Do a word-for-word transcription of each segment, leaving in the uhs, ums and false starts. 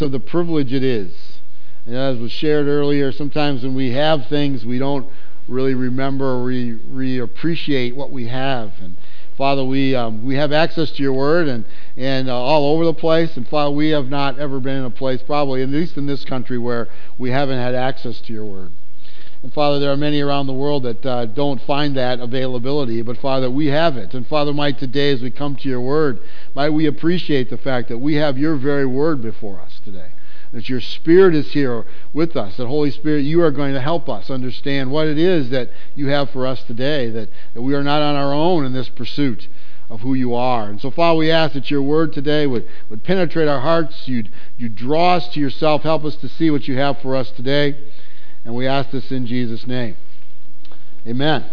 of the privilege it is. And as was shared earlier, sometimes when we have things, we don't really remember or we, we appreciate what we have. And Father, we um, we have access to your word and, and uh, all over the place. And Father, we have not ever been in a place, probably at least in this country, where we haven't had access to your word. And Father, there are many around the world that uh, don't find that availability. But Father, we have it. And Father, might today as we come to your word, might we appreciate the fact that we have your very word before us today. That your Spirit is here with us. That Holy Spirit, you are going to help us understand what it is that you have for us today. That, that we are not on our own in this pursuit of who you are. And so, Father, we ask that your word today would, would penetrate our hearts. You'd, you'd draw us to yourself. Help us to see what you have for us today. And we ask this in Jesus' name. Amen.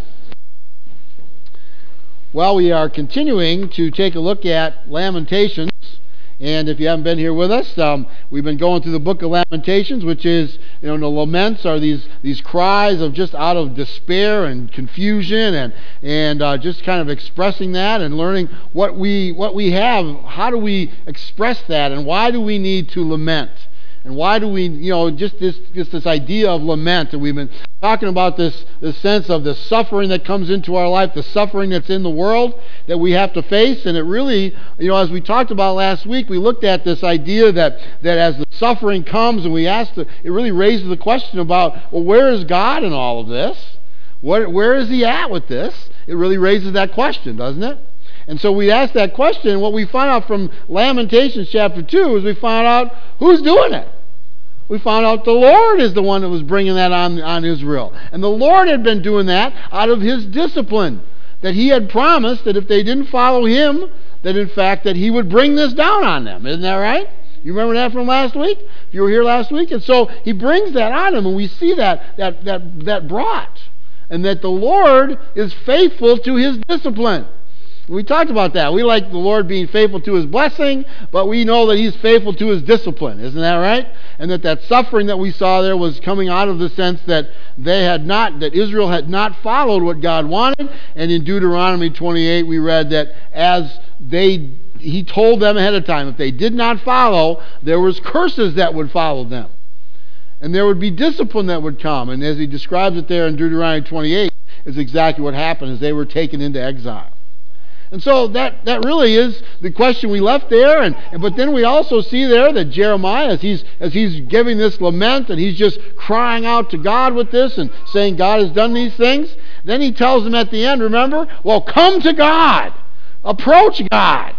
Well, we are continuing to take a look at Lamentations. And if you haven't been here with us, um, we've been going through the book of Lamentations, which is, you know, the laments are these these cries of just out of despair and confusion, and and uh, just kind of expressing that and learning what we what we have. How do we express that, and why do we need to lament? And why do we, you know, just this just this idea of lament, and we've been talking about this, this sense of the suffering that comes into our life, the suffering that's in the world that we have to face. And it really, you know, as we talked about last week, we looked at this idea that, that as the suffering comes, and we asked, the, it really raises the question about, well, where is God in all of this? What, where is he at with this? It really raises that question, doesn't it? And so we asked that question, and what we find out from Lamentations chapter two is we found out who's doing it. We found out the Lord is the one that was bringing that on, on Israel. And the Lord had been doing that out of his discipline. That he had promised that if they didn't follow him, that in fact that he would bring this down on them. Isn't that right? You remember that from last week? If you were here last week? And so he brings that on them, and we see that, that, that, that brought. And that the Lord is faithful to his discipline. We talked about that. We like the Lord being faithful to his blessing, but we know that he's faithful to his discipline. Isn't that right? And that that suffering that we saw there was coming out of the sense that they had not, that Israel had not followed what God wanted. And in Deuteronomy twenty-eight, we read that as they, he told them ahead of time, if they did not follow, there was curses that would follow them. And there would be discipline that would come. And as he describes it there in Deuteronomy twenty-eight, is exactly what happened as they were taken into exile. And so that, that really is the question we left there. And, and but then we also see there that Jeremiah, as he's as he's giving this lament, and he's just crying out to God with this and saying God has done these things, then he tells them at the end, remember, well, come to God. Approach God.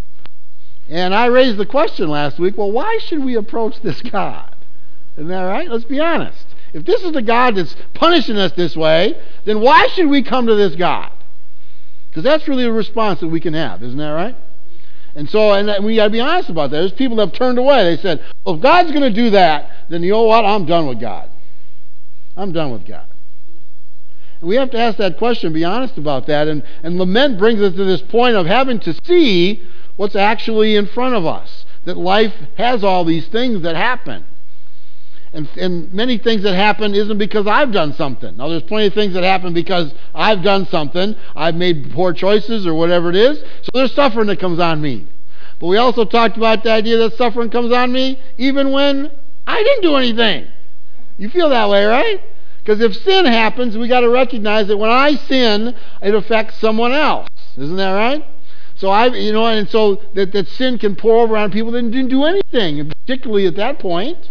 And I raised the question last week, well, why should we approach this God? Isn't that right? Let's be honest. If this is the God that's punishing us this way, then why should we come to this God? Because that's really a response that we can have, isn't that right? And so, and we got to be honest about that. There's people that have turned away. They said, well, if God's going to do that, then you know what? I'm done with God. I'm done with God. And we have to ask that question, be honest about that. And, and lament brings us to this point of having to see what's actually in front of us. That life has all these things that happen. And, and many things that happen isn't because I've done something. Now, there's plenty of things that happen because I've done something. I've made poor choices or whatever it is. So there's suffering that comes on me. But we also talked about the idea that suffering comes on me even when I didn't do anything. You feel that way, right? Because if sin happens, we got to recognize that when I sin, it affects someone else. Isn't that right? So I, you know, and so that, that sin can pour over on people that didn't do anything, particularly at that point.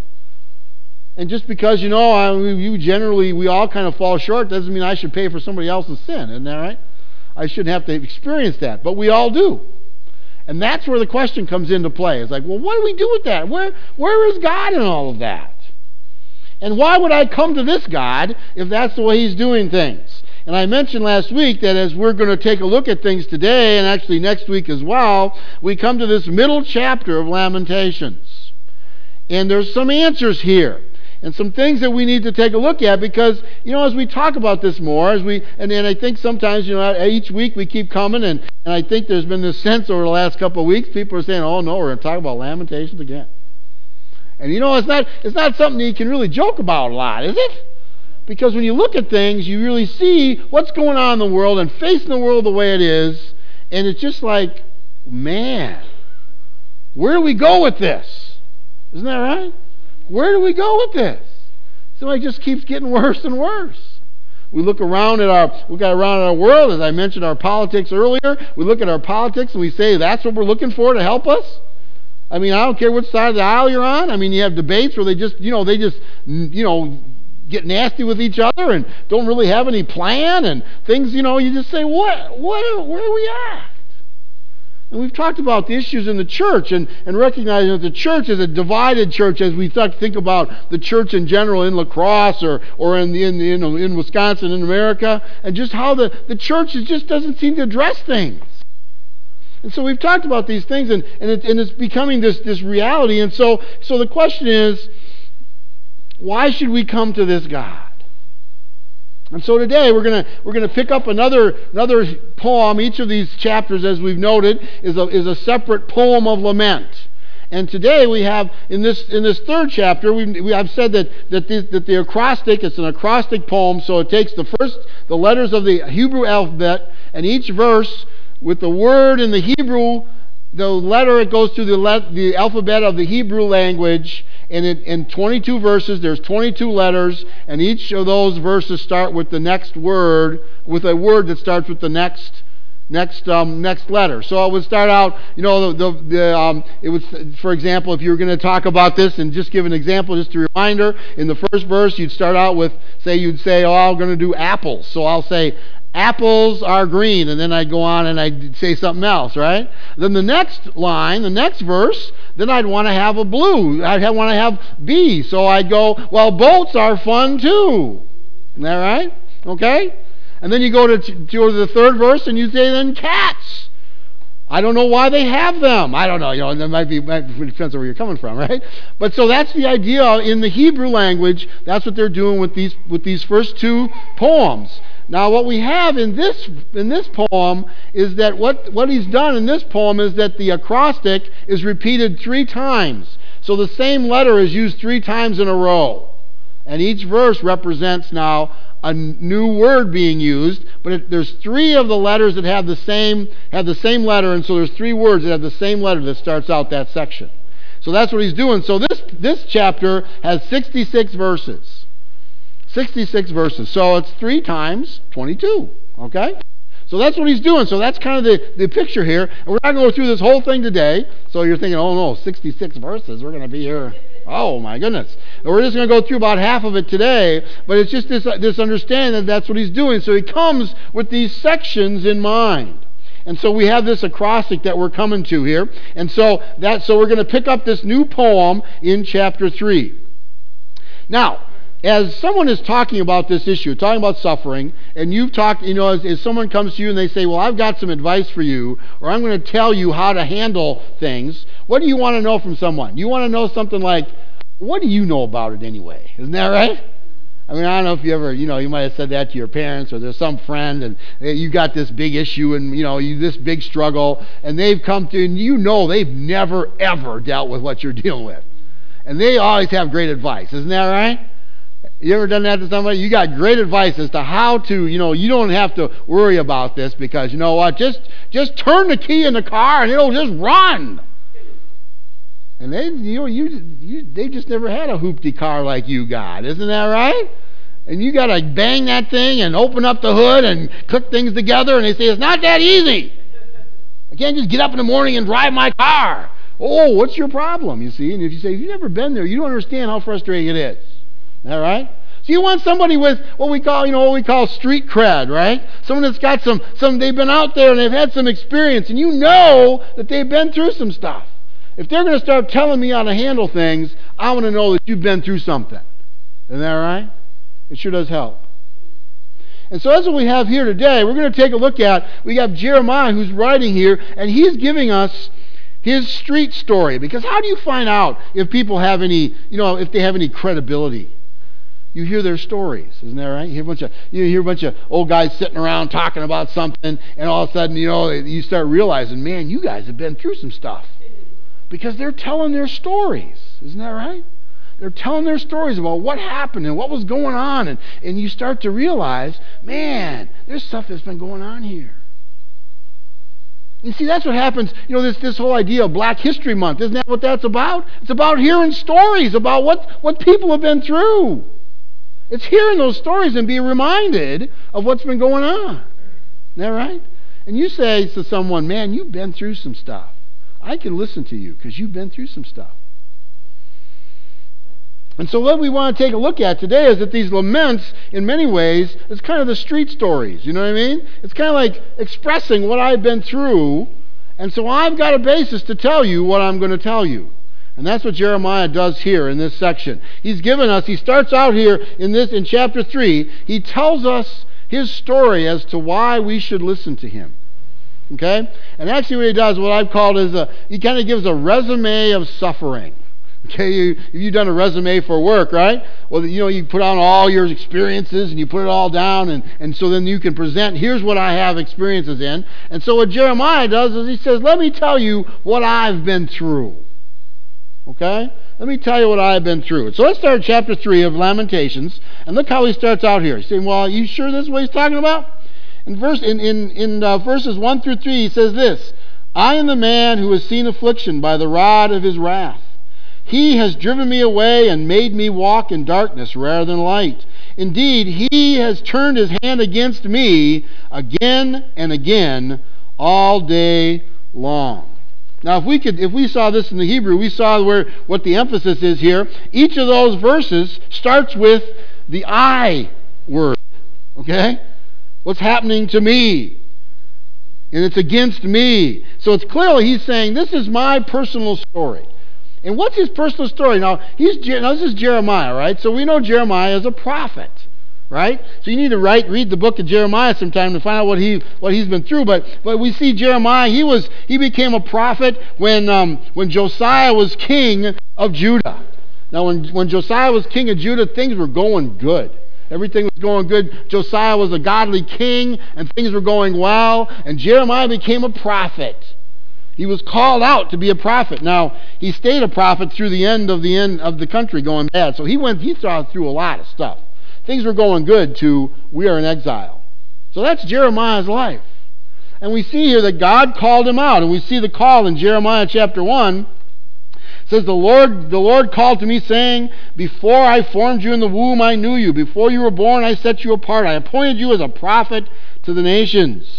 And just because, you know, I, you generally, we all kind of fall short, doesn't mean I should pay for somebody else's sin. Isn't that right? I shouldn't have to experience that. But we all do. And that's where the question comes into play. It's like, well, what do we do with that? Where, where is God in all of that? And why would I come to this God if that's the way he's doing things? And I mentioned last week that as we're going to take a look at things today, and actually next week as well, we come to this middle chapter of Lamentations. And there's some answers here. And some things that we need to take a look at because, you know, as we talk about this more, as we and, and I think sometimes, you know, each week we keep coming, and, and I think there's been this sense over the last couple of weeks, people are saying, oh, no, we're going to talk about Lamentations again. And, you know, it's not it's not something that you can really joke about a lot, is it? Because when you look at things, you really see what's going on in the world and facing the world the way it is, and it's just like, man, where do we go with this? Isn't that right? Where do we go with this? Somebody just keeps getting worse and worse. We look around at our we got around at our world, as I mentioned our politics earlier. We look at our politics and we say that's what we're looking for to help us. I mean, I don't care which side of the aisle you're on. I mean, you have debates where they just, you know, they just, you know, get nasty with each other and don't really have any plan and things, you know, you just say, what, what, where are we at? And we've talked about the issues in the church and, and recognizing that the church is a divided church as we th- think about the church in general in La Crosse or, or in, the, in, the, in, in Wisconsin, in America, and just how the, the church is, just doesn't seem to address things. And so we've talked about these things, and, and, it, and it's becoming this, this reality. And so, so the question is, why should we come to this God? And so today we're gonna we're gonna pick up another another poem. Each of these chapters, as we've noted, is a is a separate poem of lament. And today we have in this in this third chapter, we, we I've said that that the, that the acrostic, it's an acrostic poem. So it takes the first the letters of the Hebrew alphabet, and each verse with the word in the Hebrew, the letter, it goes through the le- the alphabet of the Hebrew language. And it, in twenty-two verses, there's twenty-two letters, and each of those verses start with the next word, with a word that starts with the next next um, next letter. So it would start out, you know, the, the, the um, it was, for example, if you were going to talk about this, and just give an example, just a reminder, in the first verse, you'd start out with, say, you'd say, oh, I'm going to do apples. So I'll say, apples are green, and then I'd go on and I'd say something else, right? Then the next line, the next verse, then I'd want to have a blue. I'd want to have B. So I'd go, well, boats are fun too. Isn't that right? Okay? And then you go to, to the third verse and you say then cats. I don't know why they have them. I don't know. You know, that might be, might be it depends on where you're coming from, right? But so that's the idea in the Hebrew language. That's what they're doing with these with these first two poems. Now, what we have in this in this poem is that what, what he's done in this poem is that the acrostic is repeated three times. So the same letter is used three times in a row. And each verse represents now a new word being used, but it, there's three of the letters that have the same have the same letter, and so there's three words that have the same letter that starts out that section. So that's what he's doing. So this this chapter has sixty-six verses. sixty-six verses. So it's three times twenty-two. Okay? So that's what he's doing. So that's kind of the, the picture here. And we're not going to go through this whole thing today. So you're thinking, oh no, sixty-six verses. We're going to be here. Oh my goodness. And we're just going to go through about half of it today. But it's just this, this understanding that that's what he's doing. So he comes with these sections in mind. And so we have this acrostic that we're coming to here. And so that so we're going to pick up this new poem in chapter three. Now, as someone is talking about this issue, talking about suffering, and you've talked, you know, as, as someone comes to you and they say, well, I've got some advice for you, or I'm going to tell you how to handle things, what do you want to know from someone? You want to know something like, what do you know about it anyway? Isn't that right? I mean, I don't know if you ever, you know, you might have said that to your parents, or there's some friend, and you got this big issue, and, you know, you this big struggle, and they've come to, and you know they've never, ever dealt with what you're dealing with. And they always have great advice. Isn't that right? You ever done that to somebody? You got great advice as to how to, you know, you don't have to worry about this because, you know what, just just turn the key in the car and it'll just run. And they, you know, you, you they just never had a hoopty car like you got. Isn't that right? And you got to bang that thing and open up the hood and click things together, and they say, it's not that easy. I can't just get up in the morning and drive my car. Oh, what's your problem, you see? And if you say, you've never been there, you don't understand how frustrating it is. All right? So you want somebody with what we call, you know, what we call street cred, right? Someone that's got some, some, they've been out there and they've had some experience, and you know that they've been through some stuff. If they're going to start telling me how to handle things, I want to know that you've been through something. Isn't that right? It sure does help. And so that's what we have here today. We're going to take a look at, we have Jeremiah who's writing here, and he's giving us his street story. Because how do you find out if people have any, you know, if they have any credibility? You hear their stories, isn't that right? You hear a bunch of you hear a bunch of old guys sitting around talking about something, and all of a sudden, you know, you start realizing, man, you guys have been through some stuff. Because they're telling their stories, isn't that right? They're telling their stories about what happened and what was going on, and, and you start to realize, man, there's stuff that's been going on here. You see, that's what happens, you know, this, this whole idea of Black History Month. Isn't that what that's about? It's about hearing stories about what, what people have been through. It's hearing those stories and being reminded of what's been going on. Isn't that right? And you say to someone, man, you've been through some stuff. I can listen to you because you've been through some stuff. And so what we want to take a look at today is that these laments, in many ways, is kind of the street stories. You know what I mean? It's kind of like expressing what I've been through, and so I've got a basis to tell you what I'm going to tell you. And that's what Jeremiah does here in this section. He's given us, he starts out here in this in chapter three, he tells us his story as to why we should listen to him. Okay? And actually what he does, what I've called is a, he kind of gives a resume of suffering. Okay, you, you've done a resume for work, right? Well, you know, you put on all your experiences and you put it all down, and, and so then you can present, here's what I have experiences in. And so what Jeremiah does is he says, let me tell you what I've been through. Okay? Let me tell you what I've been through. So let's start chapter three of Lamentations, and look how he starts out here. He's saying, well, are you sure this is what he's talking about? In, verse, in, in, in uh, verses one through three, he says this, I am the man who has seen affliction by the rod of his wrath. He has driven me away and made me walk in darkness rather than light. Indeed, he has turned his hand against me again and again all day long. Now, if we could, if we saw this in the Hebrew, we saw where what the emphasis is here. Each of those verses starts with the I word. Okay? What's happening to me? And it's against me. So it's clearly he's saying, this is my personal story. And what's his personal story? Now, he's now this is Jeremiah, right? So we know Jeremiah is a prophet, right? So you need to write, read the book of Jeremiah sometime to find out what he what he's been through. But but we see Jeremiah. He was he became a prophet when um, when Josiah was king of Judah. Now, when when Josiah was king of Judah, things were going good. Everything was going good. Josiah was a godly king, and things were going well. And Jeremiah became a prophet. He was called out to be a prophet. Now, he stayed a prophet through the end of the end of the country going bad. So he went, he saw through a lot of stuff. Things were going good to we are in exile. So that's Jeremiah's life. And we see here that God called him out. And we see the call in Jeremiah chapter one. It says, the Lord, the Lord called to me, saying, before I formed you in the womb, I knew you. Before you were born, I set you apart. I appointed you as a prophet to the nations.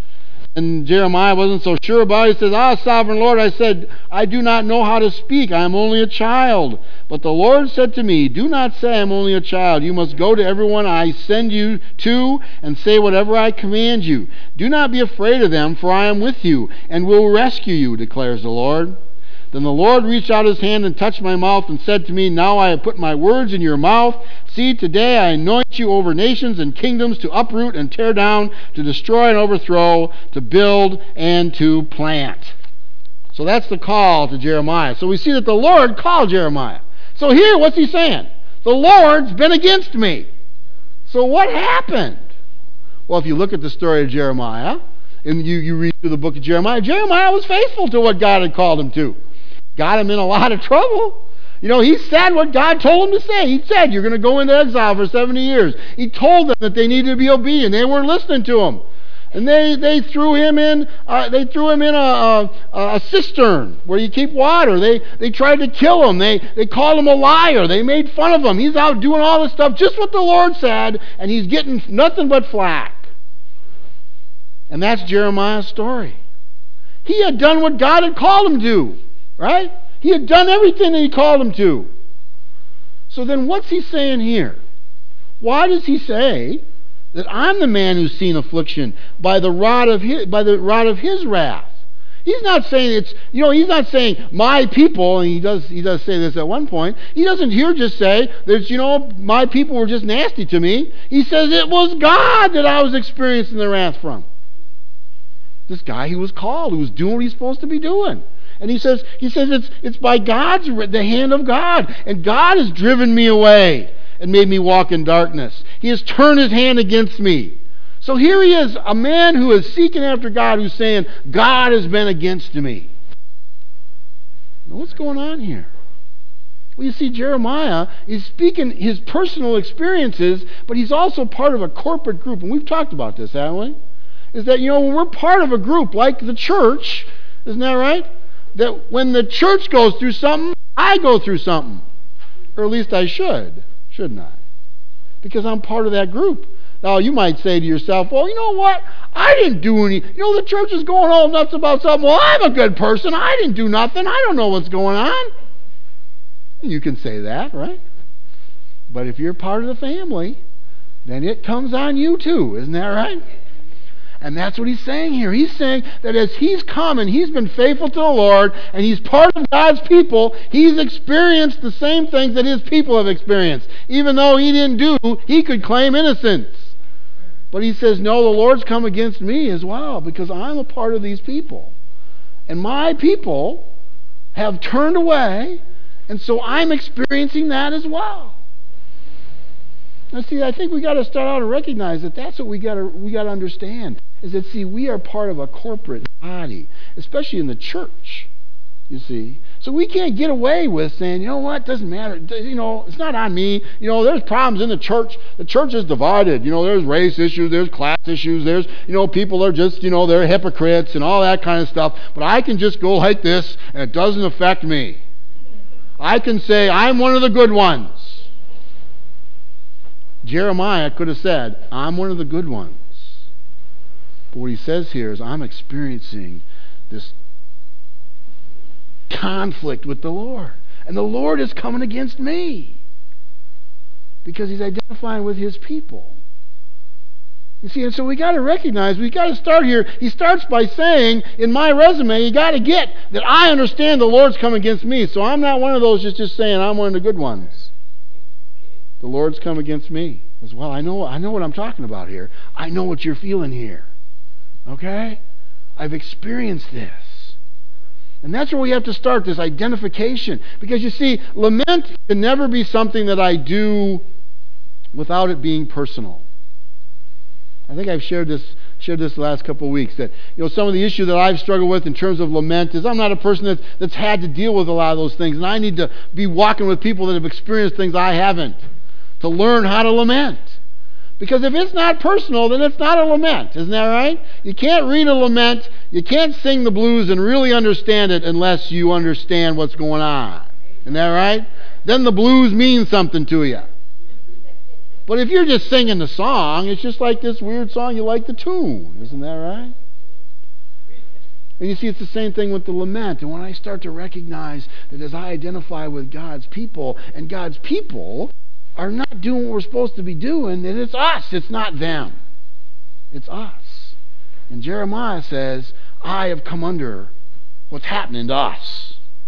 And Jeremiah wasn't so sure about it. He says, ah, sovereign Lord, I said, I do not know how to speak. I am only a child. But the Lord said to me, do not say I am only a child. You must go to everyone I send you to and say whatever I command you. Do not be afraid of them, for I am with you and will rescue you, declares the Lord. Then the Lord reached out his hand and touched my mouth and said to me, now I have put my words in your mouth. See, today I anoint you over nations and kingdoms to uproot and tear down, to destroy and overthrow, to build and to plant. So that's the call to Jeremiah. So we see that the Lord called Jeremiah. So here, what's he saying? The Lord's been against me. So what happened? Well, if you look at the story of Jeremiah, and you, you read through the book of Jeremiah, Jeremiah was faithful to what God had called him to. Got him in a lot of trouble. You know, he said what God told him to say. He said, you're going to go into exile for seventy years. He told them that they needed to be obedient. They weren't listening to him. And they, they threw him in uh, they threw him in a, a, a cistern where you keep water. They they tried to kill him. They, they called him a liar. They made fun of him. He's out doing all this stuff, just what the Lord said, and he's getting nothing but flack. And that's Jeremiah's story. He had done what God had called him to. Right? He had done everything that he called him to. So then what's he saying here? Why does he say that I'm the man who's seen affliction by the rod of his, by the rod of his wrath? He's not saying it's, you know, he's not saying my people, and he does he does say this at one point. He doesn't here just say that, you know, my people were just nasty to me. He says it was God that I was experiencing the wrath from. This guy who was called, who was doing what he's supposed to be doing. And he says, he says it's it's by God's, the hand of God. And God has driven me away and made me walk in darkness. He has turned his hand against me. So here he is, a man who is seeking after God, who's saying, God has been against me. Now, what's going on here? Well, you see, Jeremiah is speaking his personal experiences, but he's also part of a corporate group. And we've talked about this, haven't we? is that, you know, when we're part of a group like the church, isn't that right? That when the church goes through something, I go through something. Or at least I should, shouldn't I? Because I'm part of that group. Now, you might say to yourself, well, you know what? I didn't do any. You know, the church is going all nuts about something. Well, I'm a good person. I didn't do nothing. I don't know what's going on. You can say that, right? But if you're part of the family, then it comes on you too. Isn't that right? And that's what he's saying here. He's saying that as he's come and he's been faithful to the Lord and he's part of God's people, he's experienced the same things that his people have experienced. Even though he didn't do, he could claim innocence. But he says, no, the Lord's come against me as well because I'm a part of these people. And my people have turned away, and so I'm experiencing that as well. Now, see, I think we got to start out and recognize that that's what we got to we got to understand. Is that, see, we are part of a corporate body, especially in the church, you see. So we can't get away with saying, you know what, doesn't matter. You know, it's not on me. You know, there's problems in the church. The church is divided. You know, there's race issues, there's class issues, there's, you know, people are just, you know, they're hypocrites and all that kind of stuff. But I can just go like this, and it doesn't affect me. I can say, I'm one of the good ones. Jeremiah could have said, I'm one of the good ones. But what he says here is, I'm experiencing this conflict with the Lord. And the Lord is coming against me. Because he's identifying with his people. You see, and so we got to recognize, we got to start here. He starts by saying, in my resume, you got to get that I understand the Lord's come against me. So I'm not one of those just, just saying I'm one of the good ones. The Lord's come against me as well. I know, I know what I'm talking about here. I know what you're feeling here. Okay? I've experienced this. And that's where we have to start, this identification. Because you see, lament can never be something that I do without it being personal. I think I've shared this shared this the last couple of weeks, that, you know, some of the issue that I've struggled with in terms of lament is I'm not a person that's, that's had to deal with a lot of those things. And I need to be walking with people that have experienced things I haven't to learn how to lament. Because if it's not personal, then it's not a lament. Isn't that right? You can't read a lament, you can't sing the blues and really understand it unless you understand what's going on. Isn't that right? Then the blues mean something to you. But if you're just singing the song, it's just like this weird song, you like the tune. Isn't that right? And you see, it's the same thing with the lament. And when I start to recognize that as I identify with God's people, and God's people are not doing what we're supposed to be doing, then it's us, it's not them. It's us. And Jeremiah says, I have come under what's happening to us.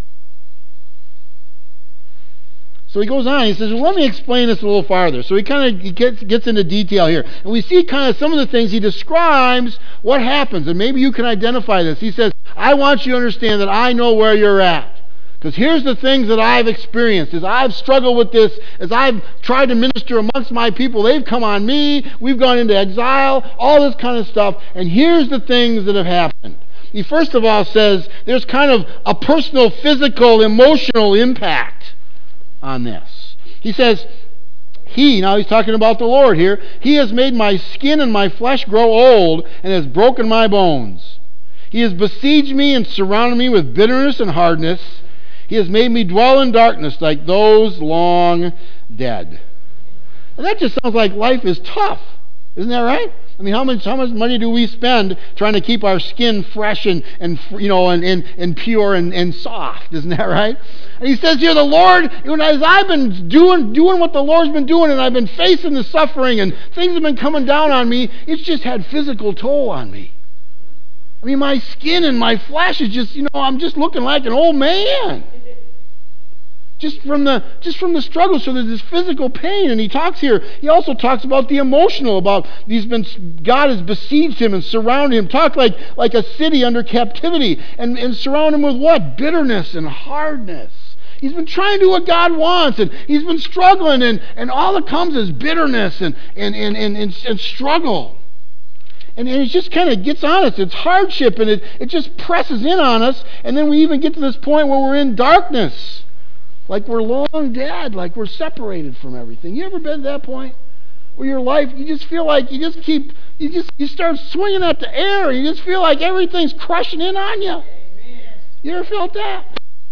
So he goes on, he says, well, let me explain this a little farther. So he kind of he gets, gets into detail here. And we see kind of some of the things he describes what happens. And maybe you can identify this. He says, I want you to understand that I know where you're at. Because here's the things that I've experienced. As I've struggled with this, as I've tried to minister amongst my people, they've come on me, we've gone into exile, all this kind of stuff. And here's the things that have happened. He first of all says there's kind of a personal, physical, emotional impact on this. He says, He, now he's talking about the Lord here, He has made my skin and my flesh grow old and has broken my bones. He has besieged me and surrounded me with bitterness and hardness. He has made me dwell in darkness like those long dead. And that just sounds like life is tough. Isn't that right? I mean, how much how much money do we spend trying to keep our skin fresh and, and you know and, and, and pure and, and soft? Isn't that right? And he says here, the Lord, you know, as I've been doing doing what the Lord's been doing, and I've been facing the suffering, and things have been coming down on me, it's just had physical toll on me. I mean, my skin and my flesh is just, you know, I'm just looking like an old man. Just from the just from the struggle, so there's this physical pain, and he talks here. He also talks about the emotional, about these been God has besieged him and surrounded him. Talk like like a city under captivity, and and surround him with what? Bitterness and hardness. He's been trying to do what God wants, and he's been struggling, and, and all that comes is bitterness and and and and, and, and struggle. And, and it just kind of gets on us. It's hardship, and it, it just presses in on us, and then we even get to this point where we're in darkness. Like we're long dead, like we're separated from everything. You ever been to that point? where your life, you just feel like you just keep, you just, you start swinging at the air. You just feel like everything's crushing in on you. You ever felt that?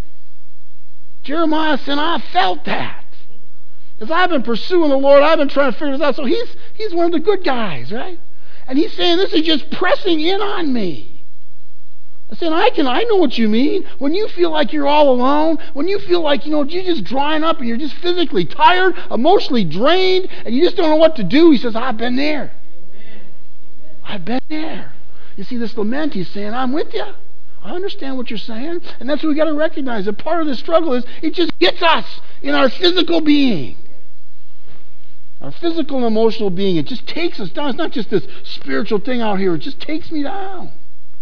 Jeremiah said, I felt that. As I've been pursuing the Lord, I've been trying to figure this out. So he's he's one of the good guys, right? And he's saying, this is just pressing in on me. I said, I can, I know what you mean. When you feel like you're all alone, when you feel like, you know, you're just drying up and you're just physically tired, emotionally drained, and you just don't know what to do, he says, I've been there. I've been there. You see, this lament, he's saying, I'm with you. I understand what you're saying. And that's what we got to recognize. That part of the struggle is it just gets us in our physical being. Our physical and emotional being. It just takes us down. It's not just this spiritual thing out here. It just takes me down.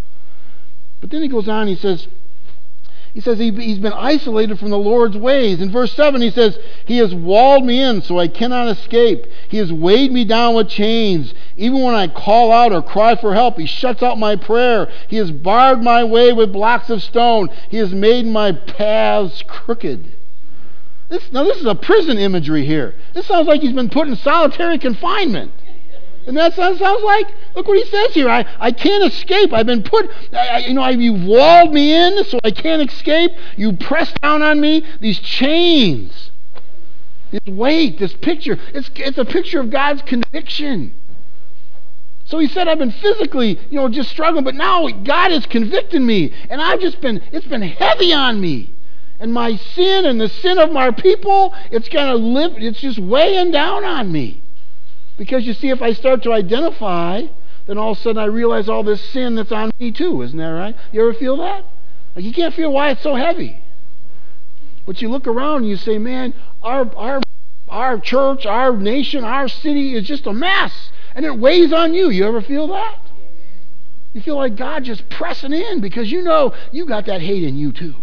But then he goes on, he says, he says he, he's been isolated from the Lord's ways. In verse seven, he says, he has walled me in so I cannot escape. He has weighed me down with chains. Even when I call out or cry for help, he shuts out my prayer. He has barred my way with blocks of stone. He has made my paths crooked. This, now, this is a prison imagery here. This sounds like he's been put in solitary confinement. And that sounds like, look what he says here. I, I can't escape. I've been put, I, you know, you've walled me in so I can't escape. You press down on me. These chains, this weight, this picture. It's, it's a picture of God's conviction. So he said, I've been physically, you know, just struggling, but now God is convicting me. And I've just been, it's been heavy on me. And my sin and the sin of my people, it's kind of live, it's just weighing down on me. Because you see, if I start to identify, then all of a sudden I realize all this sin that's on me too. Isn't that right? You ever feel that? Like you can't feel why it's so heavy. But you look around and you say, man, our our our church, our nation, our city is just a mess. And it weighs on you. You ever feel that? You feel like God just pressing in because you know you got that hate in you too.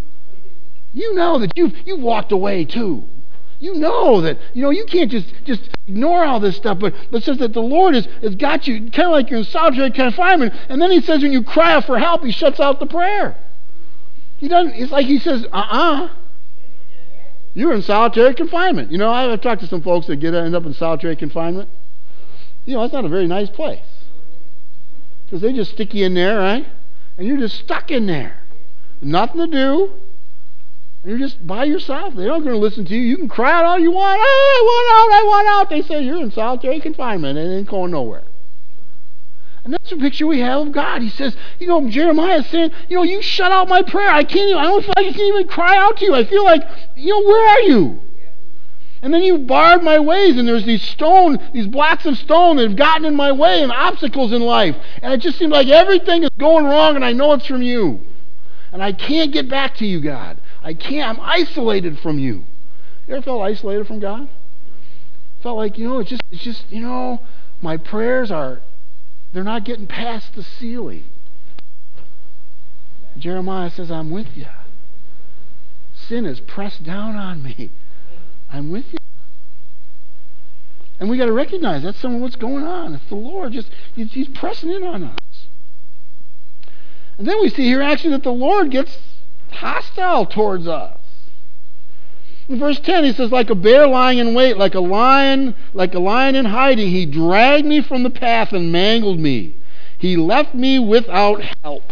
You know that you've, you've walked away too. You know that, you know, you can't just, just ignore all this stuff, but, but it says that the Lord has, has got you kind of like you're in solitary confinement. And then he says when you cry out for help, he shuts out the prayer. He doesn't, it's like he says, uh-uh. You're in solitary confinement. You know, I've talked to some folks that get end up in solitary confinement. You know, that's not a very nice place. Because they just stick you in there, right? And you're just stuck in there. Nothing to do. And you're just by yourself. They're not going to listen to you. You can cry out all you want. Oh, I want out, I want out. They say you're in solitary confinement and it ain't going nowhere. And that's the picture we have of God. He says, you know, Jeremiah is saying, you know, you shut out my prayer. I can't even, I don't feel like I can even cry out to you. I feel like, you know, where are you? And then you barred my ways, and there's these stone, these blocks of stone that have gotten in my way and obstacles in life. And it just seems like everything is going wrong, and I know it's from you. And I can't get back to you, God. I can't. I'm isolated from you. You ever felt isolated from God? Felt like, you know, it's just, it's just, you know, my prayers are, they're not getting past the ceiling. Jeremiah says, I'm with you. Sin is pressed down on me. I'm with you. And we got to recognize that's some of what's going on. It's the Lord. Just he's, he's pressing in on us. And then we see here actually that the Lord gets hostile towards us. In verse ten, he says, like a bear lying in wait, like a lion, like a lion in hiding, he dragged me from the path and mangled me. He left me without help.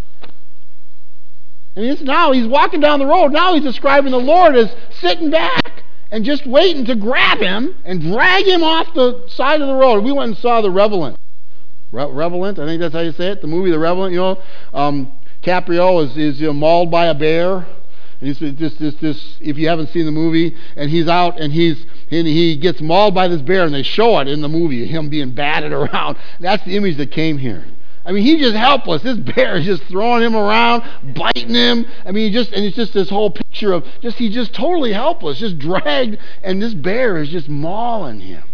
And it's now he's walking down the road. Now he's describing the Lord as sitting back and just waiting to grab him and drag him off the side of the road. We went and saw The Revenant. Re- Revenant, I think that's how you say it. The movie The Revenant. You know, um, Caprio is is you know, mauled by a bear. And he's this this this. If you haven't seen the movie, and he's out and he's and he gets mauled by this bear, and they show it in the movie, him being batted around. That's the image that came here. I mean, he's just helpless. This bear is just throwing him around, biting him. I mean, he just and it's just this whole picture of just he's just totally helpless, just dragged, and this bear is just mauling him.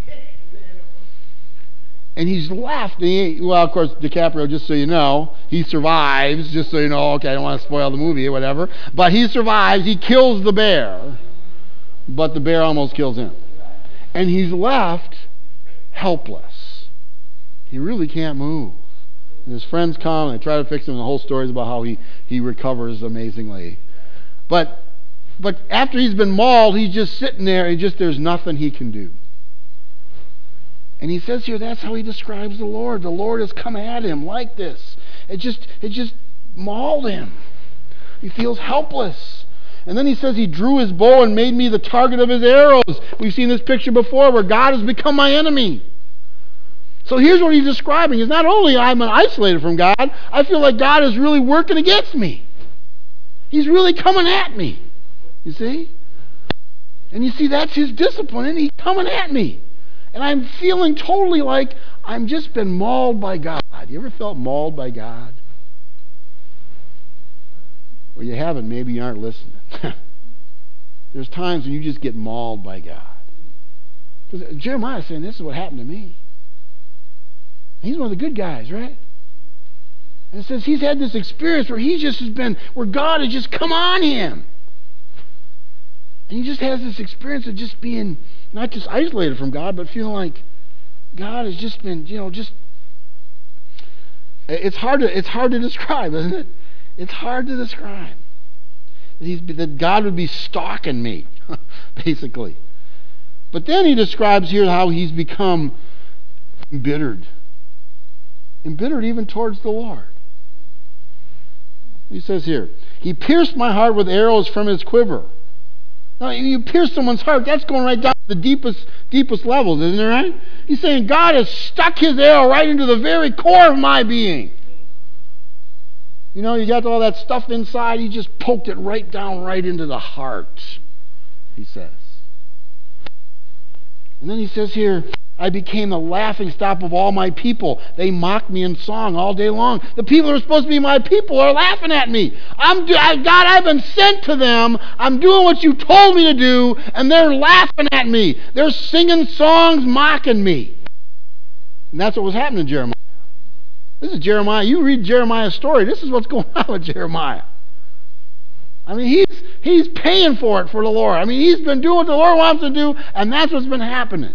And he's left. And he, well, of course, DiCaprio, just so you know, he survives. Just so you know, okay, I don't want to spoil the movie or whatever. But he survives. He kills the bear, but the bear almost kills him. And he's left helpless. He really can't move. And his friends come and they try to fix him. And the whole story is about how he, he recovers amazingly. But but after he's been mauled, he's just sitting there and just there's nothing he can do. And he says here that's how he describes the Lord. The Lord has come at him like this. It just, it just mauled him. He feels helpless. And then he says he drew his bow and made me the target of his arrows. We've seen this picture before where God has become my enemy. So here's what he's describing. Is not only I'm isolated from God, I feel like God is really working against me. He's really coming at me. You see? And you see, that's his discipline, and he's coming at me. And I'm feeling totally like I'm just been mauled by God. You ever felt mauled by God? Well, you haven't. Maybe you aren't listening. There's times when you just get mauled by God. Because Jeremiah is saying, this is what happened to me. He's one of the good guys, right? And it says he's had this experience where he just has been, where God has just come on him. And he just has this experience of just being, not just isolated from God, but feeling like God has just been, you know, just, it's hard to, it's hard to describe, isn't it? It's hard to describe. He's, that God would be stalking me, basically. But then he describes here how he's become embittered. Embittered even towards the Lord. He says here, he pierced my heart with arrows from his quiver. Now, you pierce someone's heart, that's going right down to the deepest, deepest levels, isn't it, right? He's saying God has stuck his arrow right into the very core of my being. You know, you got all that stuff inside, he just poked it right down, right into the heart, he says. And then he says here, I became the laughing stock of all my people. They mocked me in song all day long. The people who are supposed to be my people are laughing at me. I'm do- I, God, I've been sent to them. I'm doing what you told me to do, and they're laughing at me. They're singing songs mocking me. And that's what was happening to Jeremiah. This is Jeremiah. You read Jeremiah's story. This is what's going on with Jeremiah. I mean, he's he's paying for it for the Lord. I mean, he's been doing what the Lord wants to do, and that's what's been happening.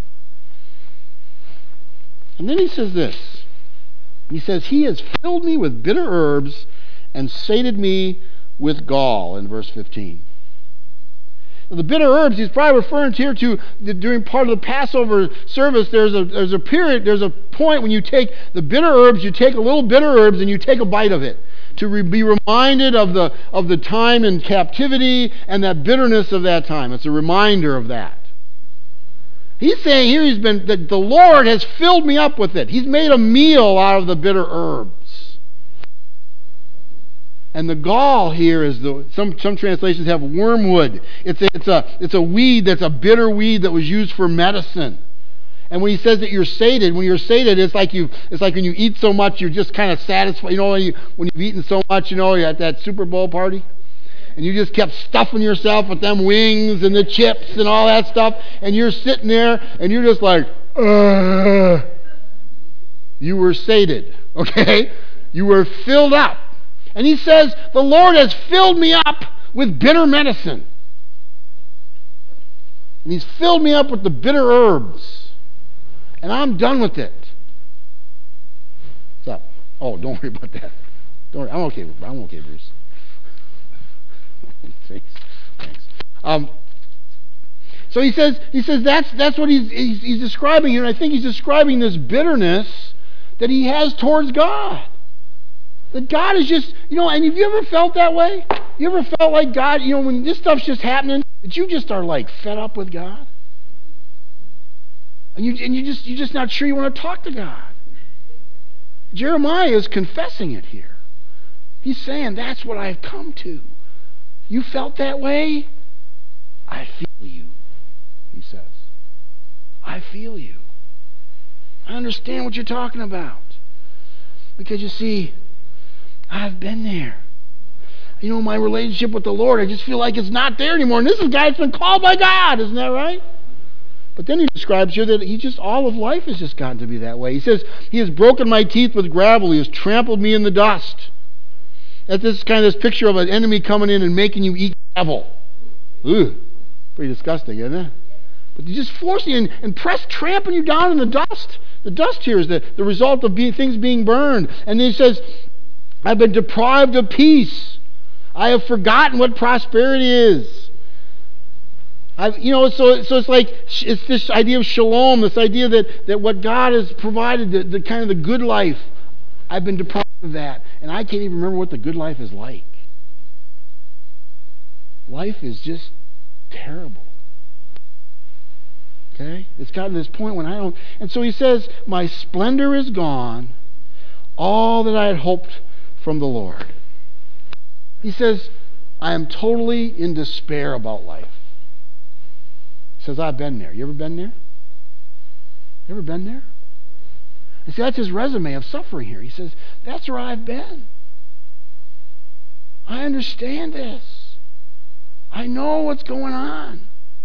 And then he says this. He says, he has filled me with bitter herbs and sated me with gall, in verse fifteen. Now, the bitter herbs, he's probably referring here to the, during part of the Passover service, there's a, there's a period, there's a point when you take the bitter herbs, you take a little bitter herbs and you take a bite of it to re, be reminded of the, of the time in captivity and that bitterness of that time. It's a reminder of that. He's saying here he's been that the Lord has filled me up with it. He's made a meal out of the bitter herbs. And the gall here is the some some translations have wormwood. It's a, it's a it's a weed that's a bitter weed that was used for medicine. And when he says that you're sated, when you're sated, it's like you it's like when you eat so much you're just kind of satisfied. You know, when, you, when you've eaten so much, you know, you're at that Super Bowl party. And you just kept stuffing yourself with them wings and the chips and all that stuff. And you're sitting there and you're just like, uh, you were sated, okay? You were filled up. And he says, the Lord has filled me up with bitter medicine. And he's filled me up with the bitter herbs. And I'm done with it. What's up? Oh, don't worry about that. Don't worry. I'm okay. I'm okay, Bruce. Thanks. Thanks. Um, so he says, he says that's that's what he's, he's he's describing here, and I think he's describing this bitterness that he has towards God. That God is just, you know, and have you ever felt that way? You ever felt like God, you know, when this stuff's just happening, that you just are like fed up with God? And you and you just you're just not sure you want to talk to God. Jeremiah is confessing it here. He's saying that's what I've come to. You felt that way? I feel you, he says. I feel you. I understand what you're talking about. Because you see, I've been there. You know, my relationship with the Lord, I just feel like it's not there anymore. And this is a guy that's been called by God, isn't that right? But then he describes here that he just, all of life has just gotten to be that way. He says, he has broken my teeth with gravel. He has trampled me in the dust. That's this kind of this picture of an enemy coming in and making you eat gravel. Ooh, pretty disgusting, isn't it? But they just force you and, and press, trampling you down in the dust. The dust here is the, the result of being, things being burned. And then he says, I've been deprived of peace. I have forgotten what prosperity is. I, you know, so so it's like it's this idea of shalom, this idea that, that what God has provided, the, the kind of the good life. I've been deprived of that, and I can't even remember what the good life is like. Life is just terrible. Okay, it's gotten to this point when I don't. And so he says, "My splendor is gone, all that I had hoped from the Lord." He says, "I am totally in despair about life." He says, "I've been there. You ever been there? You ever been there?" And see, that's his resume of suffering here. He says, "That's where I've been. I understand this. I know what's going on.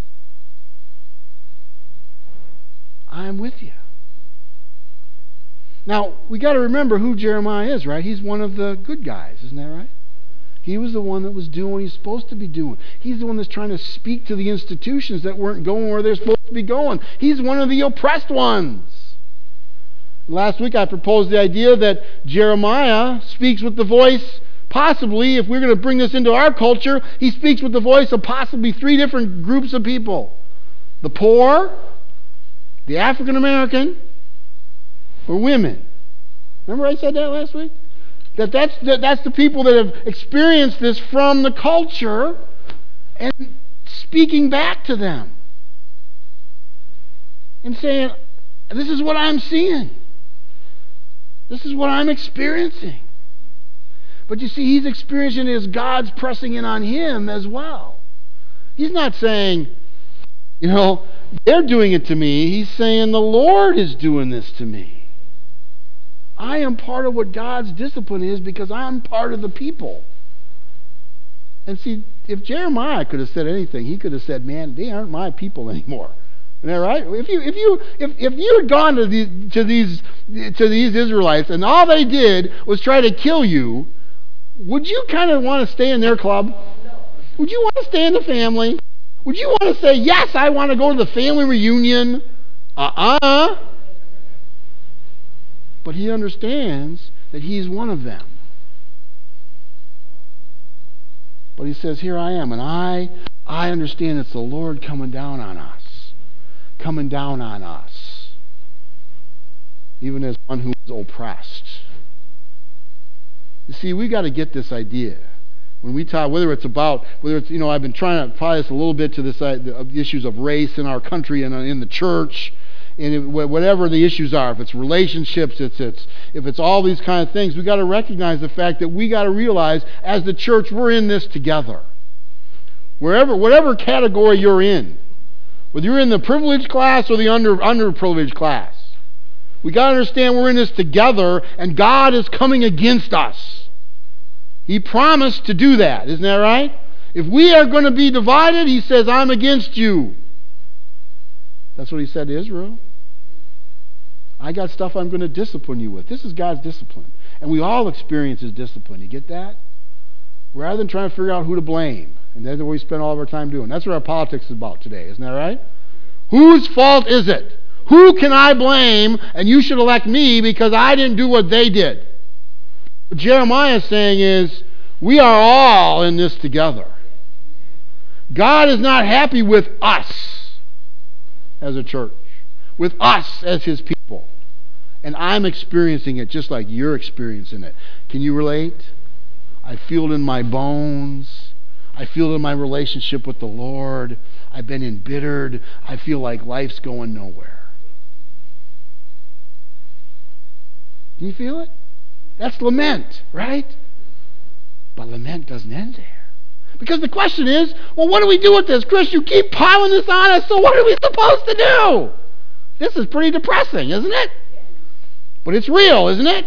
I'm with you." Now, we got to remember who Jeremiah is, right? He's one of the good guys, isn't that right? He was the one that was doing what he's supposed to be doing. He's the one that's trying to speak to the institutions that weren't going where they're supposed to be going. He's one of the oppressed ones. Last week I proposed the idea that Jeremiah speaks with the voice, possibly, if we're going to bring this into our culture, he speaks with the voice of possibly three different groups of people. The poor, the African American, or women. Remember I said that last week? That that's, that that's the people that have experienced this from the culture and speaking back to them. And saying, this is what I'm seeing. This is what I'm experiencing. But you see, he's experiencing it as God's pressing in on him as well. He's not saying, you know, they're doing it to me. He's saying the Lord is doing this to me. I am part of what God's discipline is because I'm part of the people. And see, if Jeremiah could have said anything, he could have said, man, they aren't my people anymore. Isn't that right? If you if you if, if you had gone to these to these to these Israelites and all they did was try to kill you, would you kind of want to stay in their club? Would you want to stay in the family? Would you want to say, yes, I want to go to the family reunion? Uh-uh. But he understands that he's one of them. But he says, here I am, and I I understand it's the Lord coming down on us. Coming down on us. Even as one who is oppressed. You see, we got to get this idea. When we talk, whether it's about, whether it's, you know, I've been trying to apply this a little bit to this uh, the issues of race in our country and in the church, and it, whatever the issues are, if it's relationships, it's it's if it's all these kind of things, we got to recognize the fact that we got to realize, as the church, we're in this together. Wherever, whatever category you're in, whether you're in the privileged class or the under underprivileged class, we got to understand we're in this together, and God is coming against us. He promised to do that, isn't that right? If we are going to be divided, he says, I'm against you. That's what he said to Israel. I got stuff I'm going to discipline you with. This is God's discipline. And we all experience his discipline. You get that? Rather than trying to figure out who to blame. And that's what we spend all of our time doing. That's what our politics is about today, isn't that right? Whose fault is it? Who can I blame? And you should elect me because I didn't do what they did. What Jeremiah is saying is, we are all in this together. God is not happy with us as a church, with us as his people. And I'm experiencing it just like you're experiencing it. Can you relate? I feel it in my bones. I feel it in my relationship with the Lord. I've been embittered. I feel like life's going nowhere. Can you feel it? That's lament, right? But lament doesn't end there. Because the question is, well, what do we do with this? Chris, you keep piling this on us, so what are we supposed to do? This is pretty depressing, isn't it? But it's real, isn't it?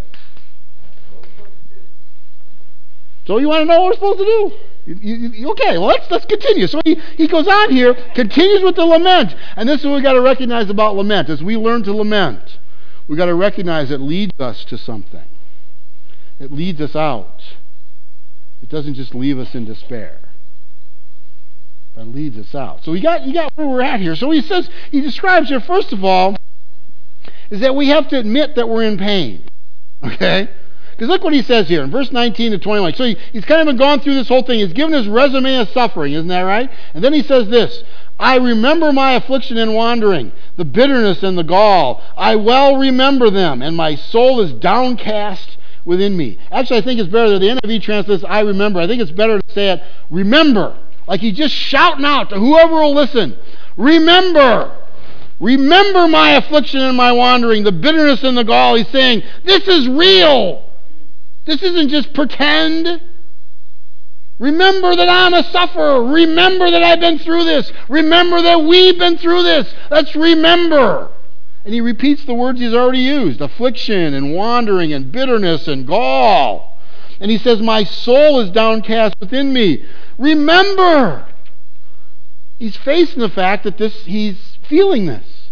So you want to know what we're supposed to do? You, you, you, okay, well, let's, let's continue. So he, he goes on here, continues with the lament. And this is what we've got to recognize about lament. As we learn to lament, we've got to recognize it leads us to something. It leads us out. It doesn't just leave us in despair. But it leads us out. So you got, you got where we're at here. So he says, he describes here, first of all, is that we have to admit that we're in pain. Okay? Because look what he says here in verse nineteen to twenty-one. So he, he's kind of been gone through this whole thing. He's given his resume of suffering, isn't that right? And then he says this, I remember my affliction and wandering, the bitterness and the gall. I well remember them, and my soul is downcast within me. Actually, I think it's better that the N I V translates I remember. I think it's better to say it, remember. Like he's just shouting out to whoever will listen. Remember. Remember my affliction and my wandering, the bitterness and the gall. He's saying, this is real. This isn't just pretend. Remember that I'm a sufferer. Remember that I've been through this. Remember that we've been through this. Let's remember. And he repeats the words he's already used, affliction and wandering and bitterness and gall. And he says, my soul is downcast within me. Remember. He's facing the fact that this he's feeling this.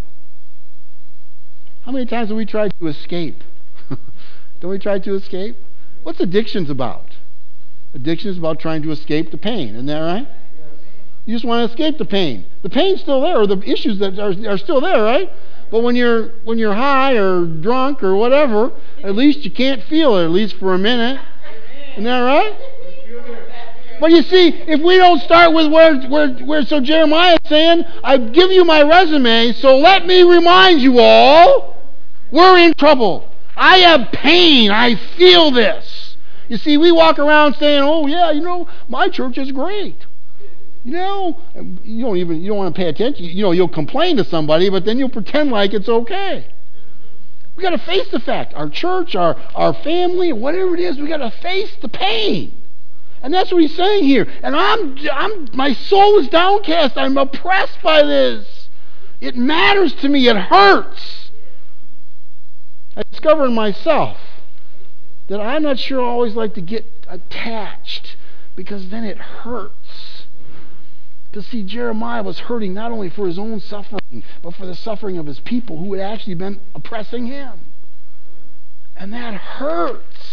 How many times have we tried to escape? Don't we try to escape? What's addictions about? Addiction is about trying to escape the pain. Isn't that right? You just want to escape the pain. The pain's still there, or the issues that are, are still there, right? But when you're when you're high or drunk or whatever, at least you can't feel it, at least for a minute. Isn't that right? But you see, if we don't start with where, where, where so Jeremiah is saying, I give you my resume, so let me remind you all, we're in trouble. I have pain. I feel this. You see, we walk around saying, oh yeah, you know, my church is great. You know, you don't even, you don't want to pay attention. You know, you'll complain to somebody, but then you'll pretend like it's okay. We got to face the fact. Our church, our, our family, whatever it is, we got to face the pain. And that's what he's saying here. And I'm, I'm, my soul is downcast. I'm oppressed by this. It matters to me. It hurts. I discover in myself that I'm not sure I always like to get attached, because then it hurts. To see Jeremiah was hurting not only for his own suffering, but for the suffering of his people who had actually been oppressing him. And that hurts.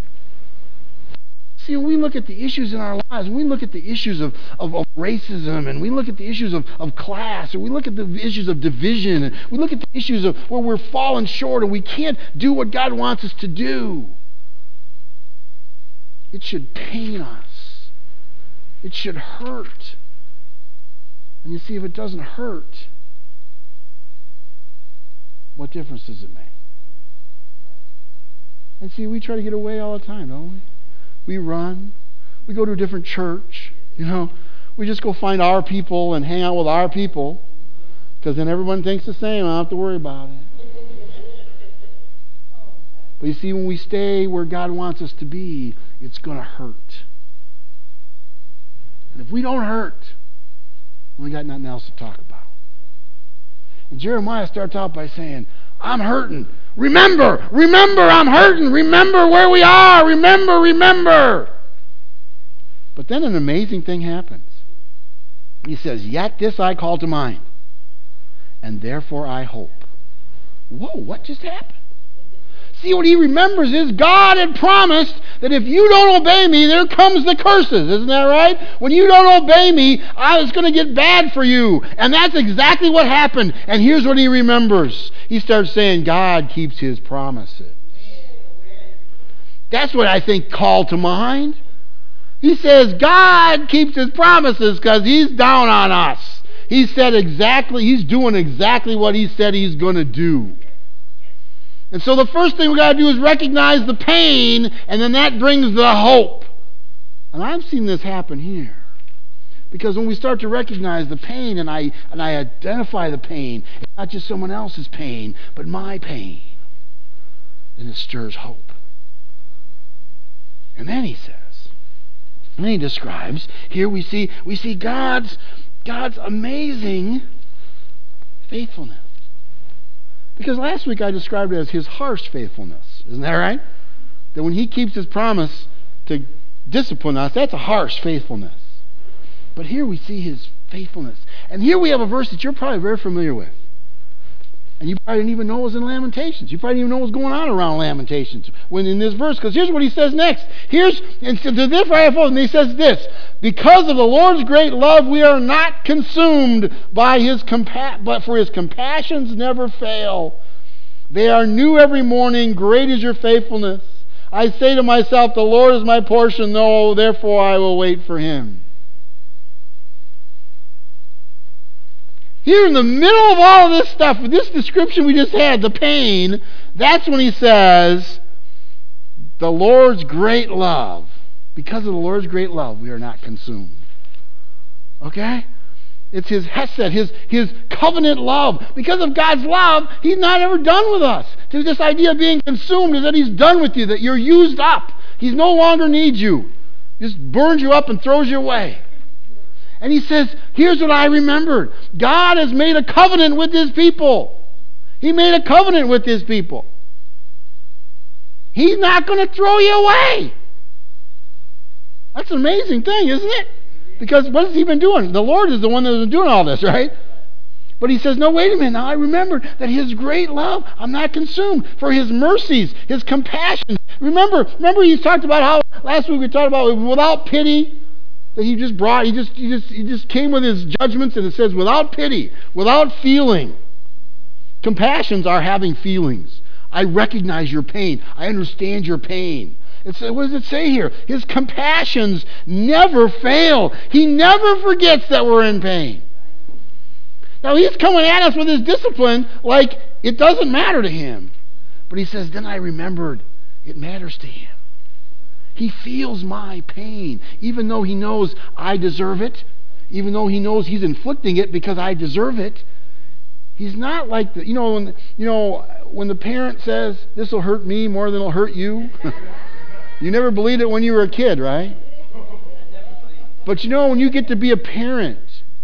See, when we look at the issues in our lives, when we look at the issues of, of, of racism, and we look at the issues of, of class, or we look at the issues of division, and we look at the issues of where we're falling short and we can't do what God wants us to do, it should pain us. It should hurt. And you see, if it doesn't hurt, what difference does it make? And see, we try to get away all the time, don't we? We run. We go to a different church. You know, we just go find our people and hang out with our people, because then everyone thinks the same. I don't have to worry about it. But you see, when we stay where God wants us to be, it's going to hurt. And if we don't hurt, we got nothing else to talk about. And Jeremiah starts out by saying, I'm hurting. Remember, remember, I'm hurting. Remember where we are. Remember, remember. But then an amazing thing happens. He says, yet this I call to mind, and therefore I hope. Whoa, what just happened? See, what he remembers is God had promised that if you don't obey me, there comes the curses. Isn't that right? When you don't obey me, I was going to get bad for you. And that's exactly what happened. And here's what he remembers. He starts saying, God keeps his promises. That's what I think called to mind. He says, God keeps his promises because he's down on us. He said exactly, he's doing exactly what he said he's going to do. And so the first thing we got to do is recognize the pain, and then that brings the hope. And I've seen this happen here. Because when we start to recognize the pain, and I and I identify the pain, it's not just someone else's pain, but my pain, then it stirs hope. And then he says, and then he describes, here we see we see God's God's amazing faithfulness. Because last week I described it as his harsh faithfulness. Isn't that right? That when he keeps his promise to discipline us, that's a harsh faithfulness. But here we see his faithfulness. And here we have a verse that you're probably very familiar with. And you probably didn't even know it was in Lamentations. You probably didn't even know what was going on around Lamentations when in this verse. Because here's what he says next. Here's, and to this I have hope. And he says this, because of the Lord's great love, we are not consumed by his compa- but for his compassions never fail. They are new every morning. Great is your faithfulness. I say to myself, the Lord is my portion, no, therefore I will wait for him. Here in the middle of all of this stuff, with this description we just had, the pain, that's when he says, the Lord's great love. Because of the Lord's great love, we are not consumed. Okay? It's his hesed, his, his covenant love. Because of God's love, he's not ever done with us. So this idea of being consumed is that he's done with you, that you're used up. He no longer needs you. He just burns you up and throws you away. And he says, here's what I remembered. God has made a covenant with his people. He made a covenant with his people. He's not going to throw you away. That's an amazing thing, isn't it? Because what has he been doing? The Lord is the one that's been doing all this, right? But he says, no, wait a minute. Now I remembered that his great love, I'm not consumed. For his mercies, his compassion. Remember, remember he talked about how, last week we talked about without pity, that he just brought, he just, he just, he just came with his judgments, and it says without pity, without feeling. Compassions are having feelings. I recognize your pain. I understand your pain. It's, what does it say here? His compassions never fail. He never forgets that we're in pain. Now he's coming at us with his discipline like it doesn't matter to him. But he says, then I remembered it matters to him. He feels my pain, even though he knows I deserve it, even though he knows he's inflicting it because I deserve it. He's not like the, you know, when, you know, when the parent says, this will hurt me more than it'll hurt you. You never believed it when you were a kid, right? But you know, when you get to be a parent,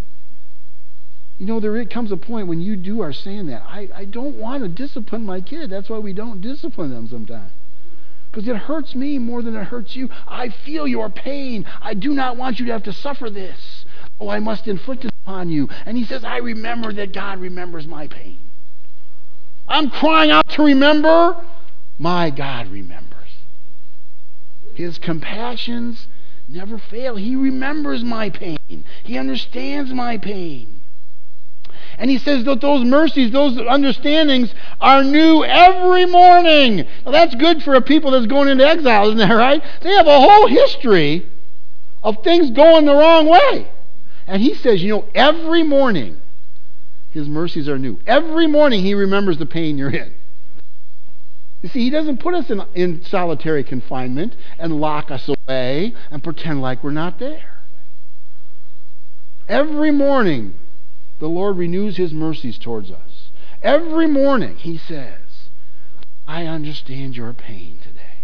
you know, there comes a point when you do are saying that. I, I don't want to discipline my kid. That's why we don't discipline them sometimes. Because it hurts me more than it hurts you. I feel your pain. I do not want you to have to suffer this. Oh, I must inflict it upon you. And he says, I remember that God remembers my pain. I'm crying out to remember. My God remembers. His compassions never fail. He remembers my pain. He understands my pain. And he says that those mercies, those understandings are new every morning. Now that's good for a people that's going into exile, isn't that right? They have a whole history of things going the wrong way. And he says, you know, every morning his mercies are new. Every morning he remembers the pain you're in. You see, he doesn't put us in, in solitary confinement and lock us away and pretend like we're not there. Every morning the Lord renews his mercies towards us. Every morning he says, I understand your pain today.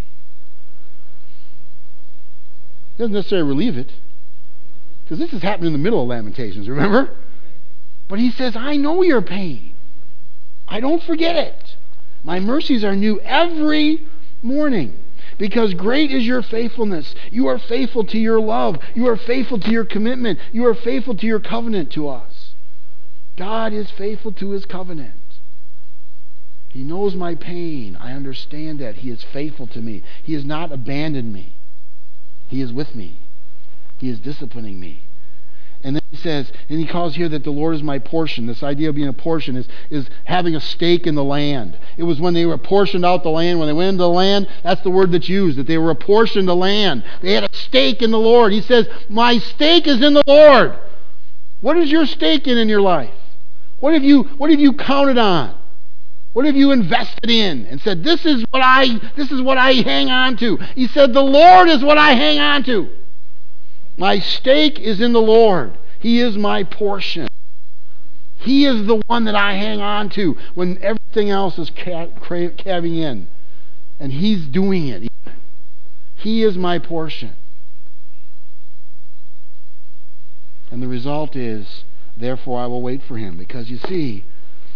He doesn't necessarily relieve it, because this is happening in the middle of Lamentations, remember? But he says, I know your pain. I don't forget it. My mercies are new every morning. Because great is your faithfulness. You are faithful to your love. You are faithful to your commitment. You are faithful to your covenant to us. God is faithful to his covenant. He knows my pain. I understand that. He is faithful to me. He has not abandoned me. He is with me. He is disciplining me. And then he says, and he calls here that the Lord is my portion. This idea of being a portion is, is having a stake in the land. It was when they were portioned out the land, when they went into the land, that's the word that's used, that they were apportioned the land. They had a stake in the Lord. He says, my stake is in the Lord. What is your stake in in your life? What have you, what have you counted on? What have you invested in and said, this is what I, this is what I hang on to? He said, the Lord is what I hang on to. My stake is in the Lord. He is my portion. He is the one that I hang on to when everything else is caving in. And he's doing it. He is my portion. And the result is, therefore I will wait for him. Because you see,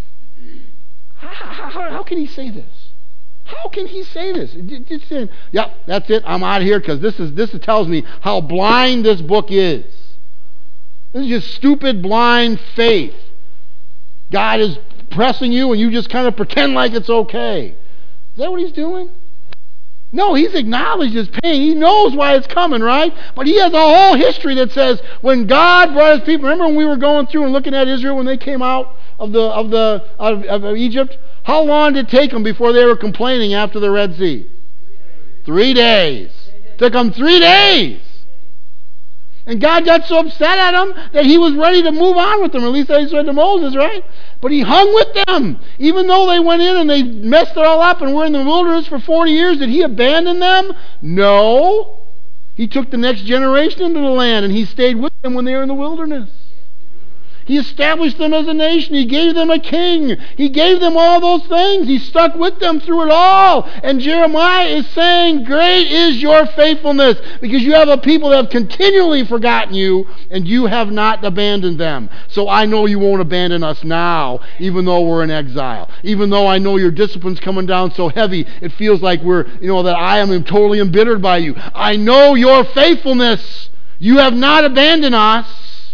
how, how, how can he say this? How can he say this? Just saying, yep, that's it. I'm out of here because this is this tells me how blind this book is. This is just stupid, blind faith. God is pressing you and you just kind of pretend like it's okay. Is that what he's doing? No, he's acknowledged his pain. He knows why it's coming, right? But he has a whole history that says when God brought his people, remember when we were going through and looking at Israel when they came out of the of the of, of Egypt? How long did it take them before they were complaining after the Red Sea? Three days. Took them three days. And God got so upset at them that he was ready to move on with them. At least that's what he said to Moses, right? But he hung with them. Even though they went in and they messed it all up and were in the wilderness for forty years, did he abandon them? No. He took the next generation into the land and he stayed with them when they were in the wilderness. He established them as a nation. He gave them a king. He gave them all those things. He stuck with them through it all. And Jeremiah is saying, great is your faithfulness, because you have a people that have continually forgotten you and you have not abandoned them. So I know you won't abandon us now, even though we're in exile. Even though I know your discipline's coming down so heavy, it feels like we're, you know, that I am totally embittered by you. I know your faithfulness. You have not abandoned us.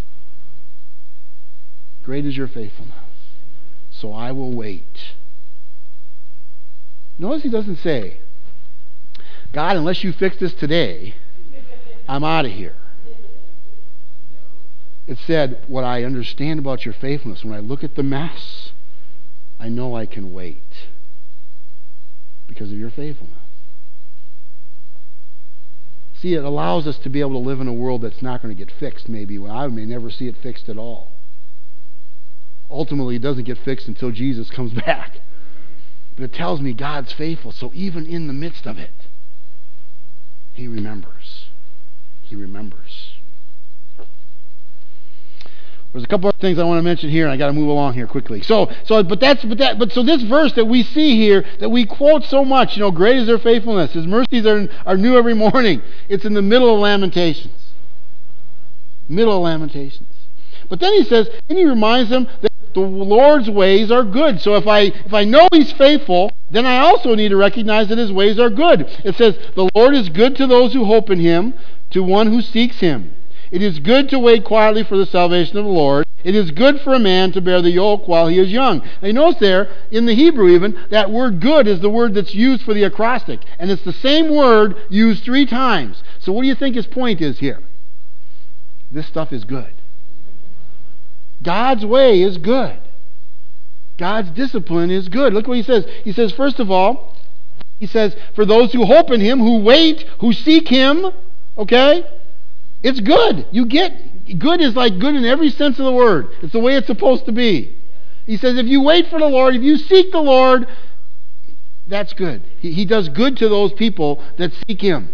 Great is your faithfulness, so I will wait. Notice he doesn't say, God, unless you fix this today, I'm out of here. It said, what I understand about your faithfulness, when I look at the mess, I know I can wait because of your faithfulness. See, it allows us to be able to live in a world that's not going to get fixed, maybe, when I may never see it fixed at all. Ultimately, it doesn't get fixed until Jesus comes back. But it tells me God's faithful, so even in the midst of it, he remembers. He remembers. There's a couple other things I want to mention here, and I got to move along here quickly. So, so, but that's, but that, but so this verse that we see here, that we quote so much, you know, great is their faithfulness. His mercies are are new every morning. It's in the middle of Lamentations. Middle of Lamentations. But then he says, and he reminds them that the Lord's ways are good. So if I if I know he's faithful, then I also need to recognize that his ways are good. It says, the Lord is good to those who hope in him, to one who seeks him. It is good to wait quietly for the salvation of the Lord. It is good for a man to bear the yoke while he is young. And you notice there, in the Hebrew even, that word good is the word that's used for the acrostic. And it's the same word used three times. So what do you think his point is here? This stuff is good. God's way is good. God's discipline is good. Look what he says. He says, first of all, he says, for those who hope in him, who wait, who seek him, okay, it's good. You get, good is like good in every sense of the word. It's the way it's supposed to be. He says, if you wait for the Lord, if you seek the Lord, that's good. He, he does good to those people that seek him.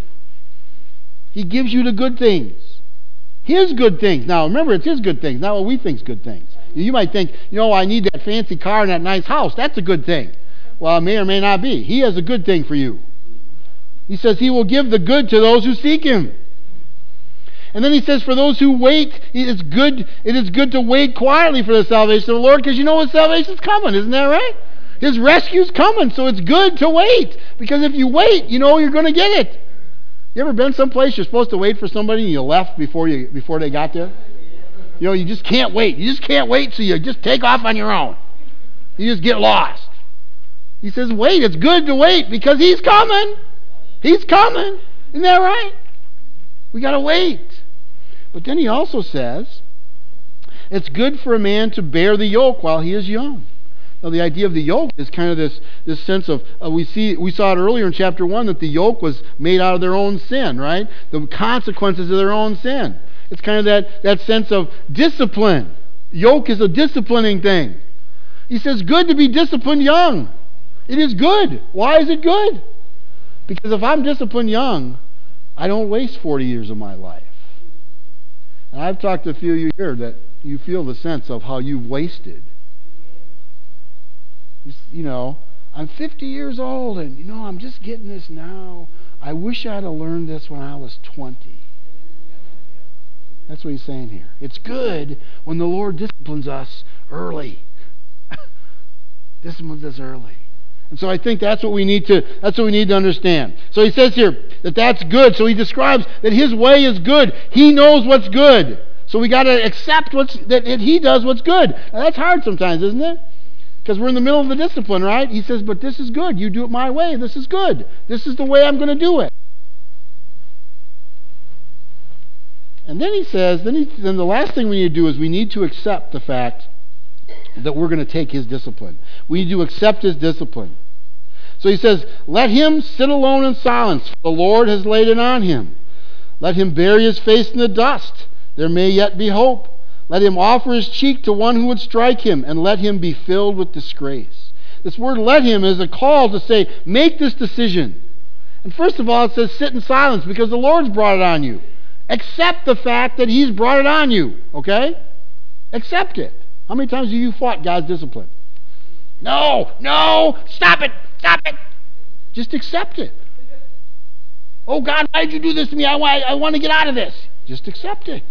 He gives you the good things. His good things. Now, remember, it's his good things, not what we think is good things. You might think, you know, I need that fancy car and that nice house. That's a good thing. Well, it may or may not be. He has a good thing for you. He says he will give the good to those who seek him. And then he says, for those who wait, it's good, it is good to wait quietly for the salvation of the Lord, because you know his salvation's coming. Isn't that right? His rescue's coming, so it's good to wait. Because if you wait, you know you're going to get it. You ever been someplace you're supposed to wait for somebody and you left before you before they got there? You know, you just can't wait. You just can't wait, so you just take off on your own. You just get lost. He says, wait, it's good to wait because he's coming. He's coming. Isn't that right? We got to wait. But then he also says, it's good for a man to bear the yoke while he is young. Now, the idea of the yoke is kind of this, this sense of, uh, we see we saw it earlier in chapter one, that the yoke was made out of their own sin, right? The consequences of their own sin. It's kind of that, that sense of discipline. Yoke is a disciplining thing. He says, good to be disciplined young. It is good. Why is it good? Because if I'm disciplined young, I don't waste forty years of my life. And I've talked to a few of you here that you feel the sense of how you've wasted. You, you know, I'm fifty years old and, you know, I'm just getting this now. I wish I'd have learned this when I was twenty. That's what he's saying here. It's good when the Lord disciplines us early. Disciplines us early. And so I think that's what we need to that's what we need to understand. So he says here that that's good. So he describes that his way is good. He knows what's good. So we got to accept what's that, that he does what's good. Now that's hard sometimes, isn't it? Because we're in the middle of the discipline, right? He says, but this is good. You do it my way. This is good. This is the way I'm going to do it. And then he says, then, he, then the last thing we need to do is we need to accept the fact that we're going to take his discipline. We need to accept his discipline. So he says, let him sit alone in silence, for the Lord has laid it on him. Let him bury his face in the dust. There may yet be hope. Let him offer his cheek to one who would strike him, and let him be filled with disgrace. This word let him is a call to say, make this decision. And first of all, it says sit in silence because the Lord's brought it on you. Accept the fact that he's brought it on you, okay? Accept it. How many times have you fought God's discipline? No, no, stop it, stop it. Just accept it. Oh, God, why did you do this to me? I want, I want to get out of this. Just accept it.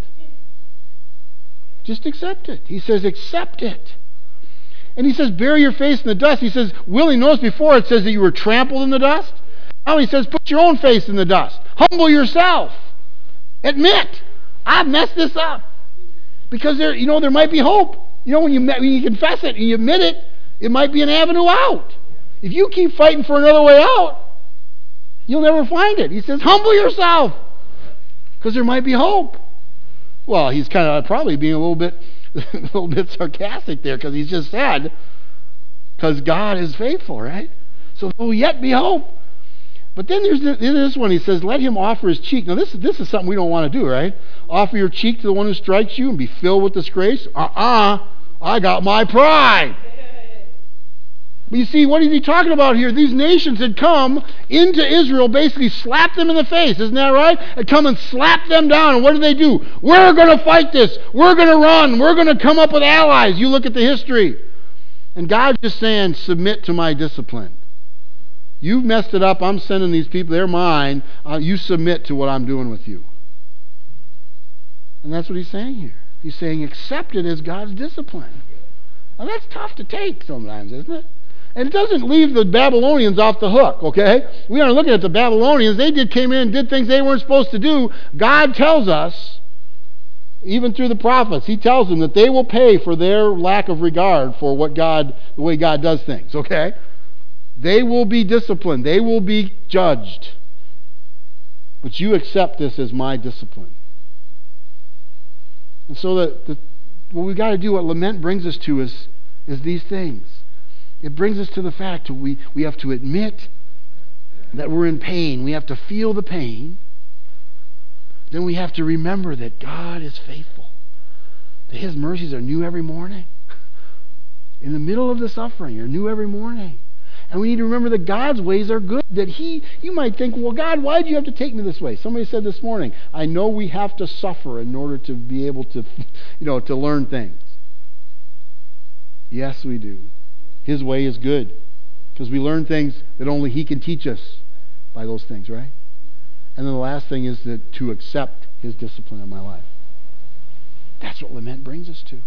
Just accept it. He says, accept it. And he says, bury your face in the dust. He says, Willie, notice before it says that you were trampled in the dust. Now he says, put your own face in the dust. Humble yourself. Admit, I've messed this up. Because there, you know, there might be hope. You know, when you, when you confess it and you admit it, it might be an avenue out. If you keep fighting for another way out, you'll never find it. He says, humble yourself. Because there might be hope. Well, he's kind of probably being a little bit a little bit sarcastic there because he's just said, because God is faithful, right? So there will yet be hope. But then there's this one. He says, let him offer his cheek. Now, this, this is something we don't want to do, right? Offer your cheek to the one who strikes you and be filled with disgrace. Uh-uh. I got my pride. But you see, what is he talking about here? These nations had come into Israel, basically slapped them in the face. Isn't that right? Had come and slapped them down. And what did they do? We're going to fight this. We're going to run. We're going to come up with allies. You look at the history. And God's just saying, submit to my discipline. You've messed it up. I'm sending these people. They're mine. Uh, you submit to what I'm doing with you. And that's what he's saying here. He's saying accept it as God's discipline. Now that's tough to take sometimes, isn't it? And it doesn't leave the Babylonians off the hook, okay? We are looking at the Babylonians. They did came in and did things they weren't supposed to do. God tells us, even through the prophets, he tells them that they will pay for their lack of regard for what God, the way God does things, okay? They will be disciplined. They will be judged. But you accept this as my discipline. And so that the, what we've got to do, what lament brings us to is, is these things. It brings us to the fact that we, we have to admit that we're in pain. We have to feel the pain. Then we have to remember that God is faithful. That his mercies are new every morning. In the middle of the suffering, they're new every morning. And we need to remember that God's ways are good. That he, you might think, well, God, why did you have to take me this way? Somebody said this morning, I know we have to suffer in order to be able to, you know, to learn things. Yes, we do. His way is good. Because we learn things that only he can teach us by those things, right? And then the last thing is that to accept his discipline in my life. That's what lament brings us to.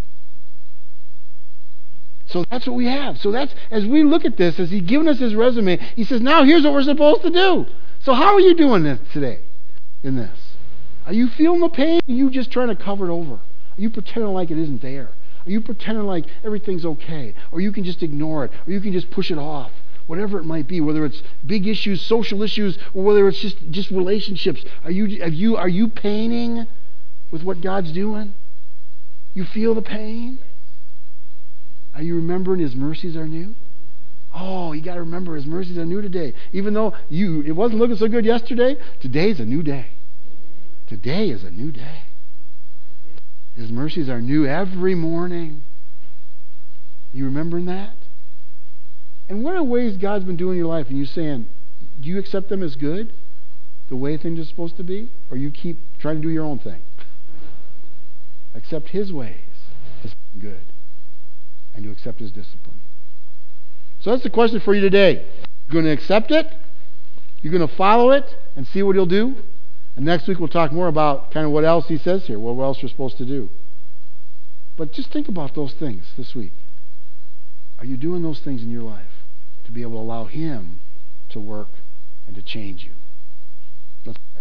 So that's what we have. So that's, as we look at this, as he's given us his resume, he says, now here's what we're supposed to do. So how are you doing this today in this? Are you feeling the pain? Or are you just trying to cover it over? Are you pretending like it isn't there? Are you pretending like everything's okay? Or you can just ignore it? Or you can just push it off? Whatever it might be, whether it's big issues, social issues, or whether it's just, just relationships. Are you, have you, are you paining with what God's doing? You feel the pain? Are you remembering his mercies are new? Oh, you got to remember his mercies are new today. Even though you it wasn't looking so good yesterday, today's a new day. Today is a new day. His mercies are new every morning. You remembering that? And what are ways God's been doing in your life? And you saying, do you accept them as good? The way things are supposed to be? Or you keep trying to do your own thing? Accept his ways as good. And to accept his discipline. So that's the question for you today. You're going to accept it. You're going to follow it and see what he'll do. And next week we'll talk more about kind of what else he says here, what else you're supposed to do. But just think about those things this week. Are you doing those things in your life to be able to allow him to work and to change you? Let's pray.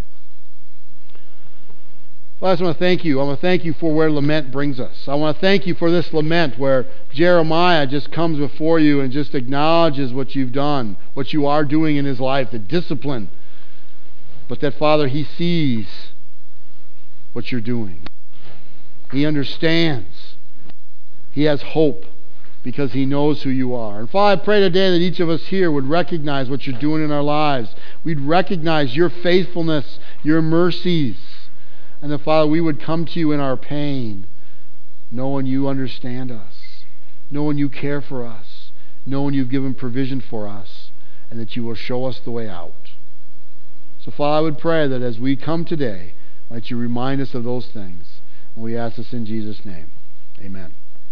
Well, I just want to thank you. I want to thank you for where lament brings us. I want to thank you for this lament where Jeremiah just comes before you and just acknowledges what you've done, what you are doing in his life, the discipline. But that, Father, he sees what you're doing. He understands. He has hope. because he knows who you are. And Father, I pray today that each of us here would recognize what you're doing in our lives. We'd recognize your faithfulness, your mercies. And that, Father, we would come to you in our pain, knowing you understand us, knowing you care for us, knowing you've given provision for us, and that you will show us the way out. So, Father, I would pray that as we come today, might you remind us of those things. And we ask this in Jesus' name. Amen.